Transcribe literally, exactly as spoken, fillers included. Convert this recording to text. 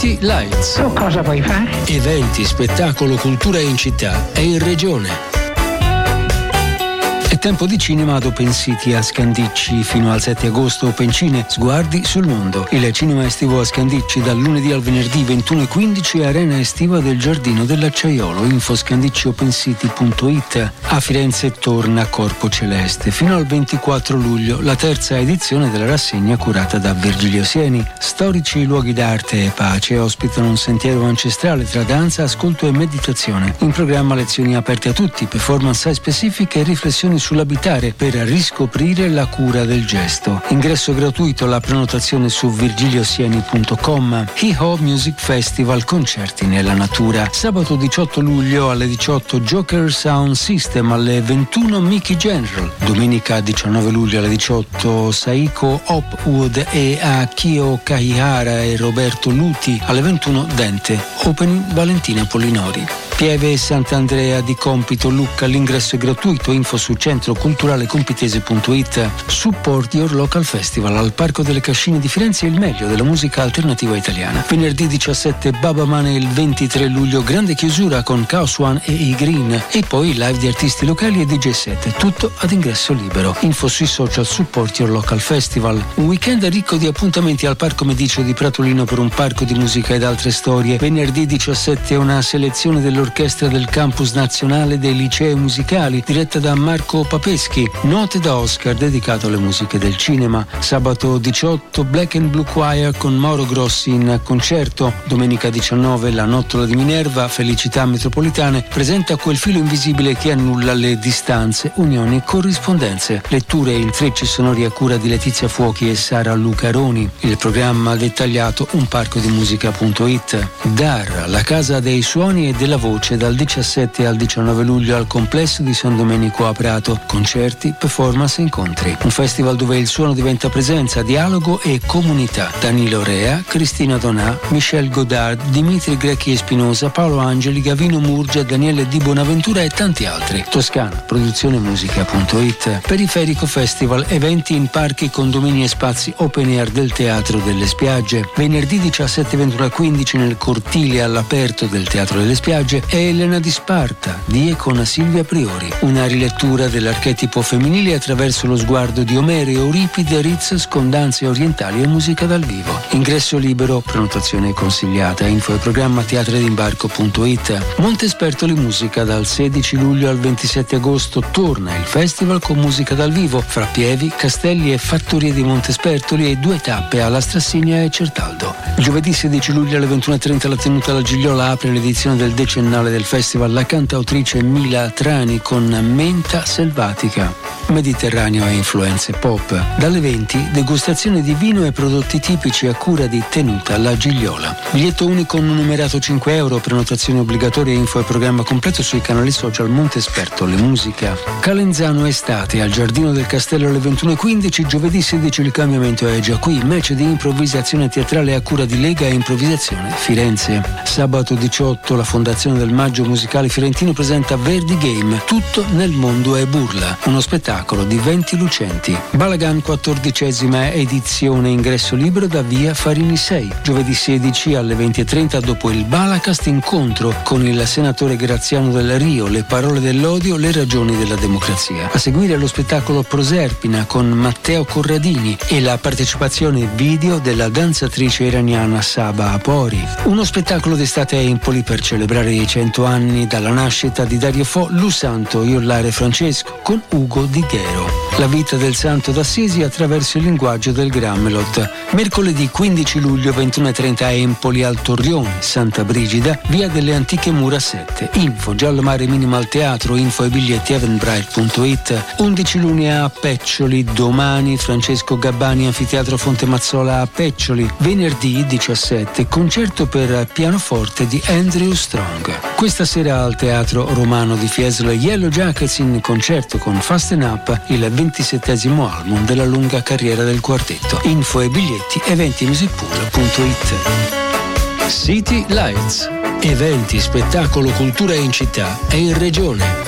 City Lights. Tu cosa vuoi fare? Eventi, spettacolo, cultura in città e in regione. È tempo di cinema ad Open City a Scandicci. Fino al sette agosto Open Cine, sguardi sul mondo. Il cinema estivo a Scandicci dal lunedì al venerdì ventuno e quindici, arena estiva del Giardino dell'Acciaiolo. Info scandicci open city punto it. A Firenze torna Corpo Celeste. Fino al ventiquattro luglio la terza edizione della rassegna curata da Virgilio Sieni. Storici luoghi d'arte e pace ospitano un sentiero ancestrale tra danza, ascolto e meditazione. In programma lezioni aperte a tutti, performance specifiche e riflessioni sull'abitare per riscoprire la cura del gesto. Ingresso gratuito, la prenotazione su virgiliosieni punto com. Hee-Ho Music Festival, concerti nella natura. Sabato diciotto luglio alle diciotto Joker Sound System, alle ventuno Mickey General. Domenica diciannove luglio alle diciotto Saiko Hopwood e Akio Kaihara e Roberto Luti. Alle ventuno Dente, opening Valentina Pollinori. Pieve Sant'Andrea di Compito Lucca, l'ingresso è gratuito. Info su centro culturale compitese punto it. Support Your Local Festival al Parco delle Cascine di Firenze, il meglio della musica alternativa italiana. Venerdì diciassette Baba Mane, il ventitré luglio grande chiusura con Chaos One e i Green e poi live di artisti locali e D J set, tutto ad ingresso libero. Info sui social Support Your Local Festival. Un weekend ricco di appuntamenti al Parco Medicio di Pratolino per un parco di musica ed altre storie. Venerdì diciassette una selezione dell'orchestra del Campus Nazionale dei Licei Musicali diretta da Marco Papeschi. Note da Oscar dedicato alle musiche del cinema. Sabato diciotto Black and Blue Choir con Mauro Grossi in concerto. Domenica diciannove la Nottola di Minerva, Felicità Metropolitane, presenta Quel filo invisibile che annulla le distanze, unioni e corrispondenze. Letture e intrecci sonori a cura di Letizia Fuochi e Sara Lucaroni. Il programma dettagliato un parco di musica punto it. Dar, la casa dei suoni e della voce, dal diciassette al diciannove luglio al complesso di San Domenico a Prato. Concerti, performance e incontri. Un festival dove il suono diventa presenza, dialogo e comunità. Danilo Rea, Cristina Donà, Michel Godard, Dimitri Grecchi e Spinosa, Paolo Angeli, Gavino Murgia, Daniele Di Bonaventura e tanti altri. Toscana, produzione musica punto it. Periferico Festival, eventi in parchi, condomini e spazi open air del Teatro delle Spiagge. Venerdì diciassette, ventuno e quindici nel cortile all'aperto del Teatro delle Spiagge è Elena di Sparta, di e con Silvia Priori. Una rilettura dell'archetipo femminile attraverso lo sguardo di Omero, Euripide, Rizzo, con danze orientali e musica dal vivo. Ingresso libero, prenotazione consigliata. Info e programma teatredimbarco punto it. Montespertoli Musica, dal sedici luglio al ventisette agosto torna il festival con musica dal vivo fra Pievi, Castelli e Fattorie di Montespertoli e due tappe alla Strassigna e Certaldo. Giovedì sedici luglio alle ventuno e trenta la Tenuta alla Gigliola apre l'edizione del decennale del festival la cantautrice Mila Trani con Menta Selvatica. Mediterraneo e influenze pop. Dalle venti degustazione di vino e prodotti tipici a cura di Tenuta alla Gigliola. Biglietto unico non numerato cinque euro, prenotazione obbligatoria. Info e programma completo sui canali social Montespertoli Musica. Calenzano Estate al Giardino del Castello alle ventuno e quindici. Giovedì sedici il cambiamento è già qui, match di improvvisazione teatrale a cura di Lega e Improvvisazione Firenze. Sabato diciotto la Fondazione del Maggio Musicale Fiorentino presenta Verdi Game, tutto nel mondo è burla, uno spettacolo di venti lucenti. Balagan quattordicesima edizione, ingresso libero da via Farini sei. Giovedì sedici alle venti e trenta dopo il Balacast incontro con il senatore Graziano del Rio, le parole dell'odio, le ragioni della democrazia. A seguire lo spettacolo Proserpina con Matteo Corradini e la partecipazione video della danzatrice iraniana Saba Apori. Uno spettacolo d'estate a Empoli per celebrare i cento anni dalla nascita di Dario Fo, Lu Santo Iollare Francesco con Ugo Di Ghero. La vita del santo d'Assisi attraverso il linguaggio del Grammelot. Mercoledì quindici luglio ventuno e trenta a Empoli al Torrione, Santa Brigida, via delle Antiche Mura sette. Info Giallomare Minimal Teatro, info e biglietti eventbrite punto it. undici luglio a Peccioli, domani Francesco Gabbani, Anfiteatro Fonte Mazzola a Peccioli. Venerdì diciassette concerto per pianoforte di Andrew Strong. Questa sera al Teatro Romano di Fiesole Yellow Jackets in concerto con Fasten Up, il ventisettesimo album della lunga carriera del quartetto. Info e biglietti eventi music pool punto it. City Lights. Eventi, spettacolo, cultura in città e in regione.